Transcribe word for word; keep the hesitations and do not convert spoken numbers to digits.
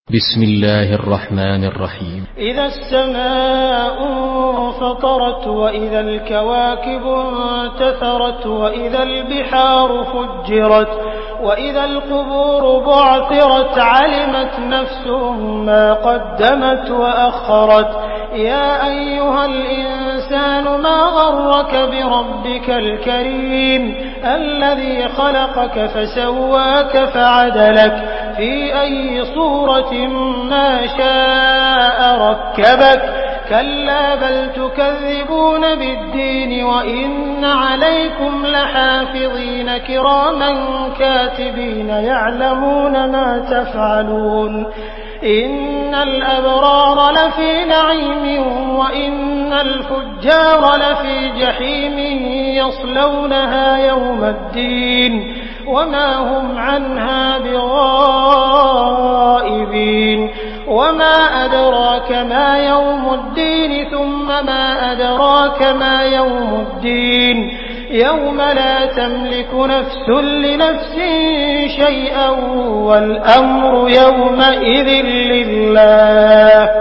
بسم الله الرحمن الرحيم. إذا السماء انفطرت وإذا الكواكب انتثرت وإذا البحار فجرت وإذا القبور بعثرت علمت نفس ما قدمت وأخرت. يا أيها الإنسان ما غرك بربك الكريم الذي خلقك فسواك فعدلك في أي صورة ما شاء ركبك. كلا بل تكذبون بالدين وإن عليكم لحافظين كراما كاتبين يعلمون ما تفعلون. إن الأبرار لفي نعيم وإن الفجار لفي جحيم يصلونها يوم الدين وما هم عنها بغائبين. وما أدراك ما يوم الدين ثم ما أدراك ما يوم الدين يوم لا تملك نفس لنفس شيئا والأمر يومئذ لله.